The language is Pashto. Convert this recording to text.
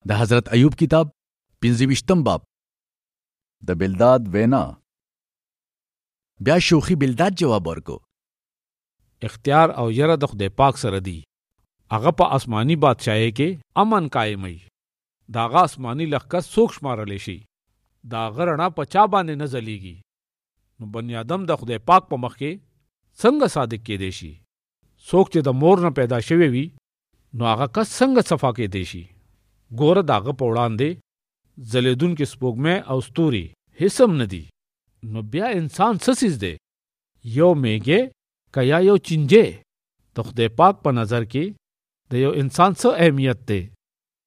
د حضرت ایوب کتاب 25 باب د بلداد وینا. بیا شوخي بلداد جواب ورکو: اختیار او یره د خدای پاک سره دی. هغه په آسمانی بادشاہي کې امن قائمي. داغه آسمانی لخر څوک شمارل شي. دا غرنا په چا باندې نه ځلېږي. نو بنی آدم د خدای پاک په مخ کې څنګه صادق کې دی شي؟ څوک چې د مور نه پیدا شوی وي نو هغه کس څنګه صفا کې دی شي؟ ګوره داغه په وړاندې ځلېدون کې سپوږمۍ او ستوري هیڅ هم نه دي. نو بیا انسان څه څیز دی؟ یو میږه که یا یو چنجه؟ د خدای پاک په نظر کې د یو انسان څه اهمیت دی؟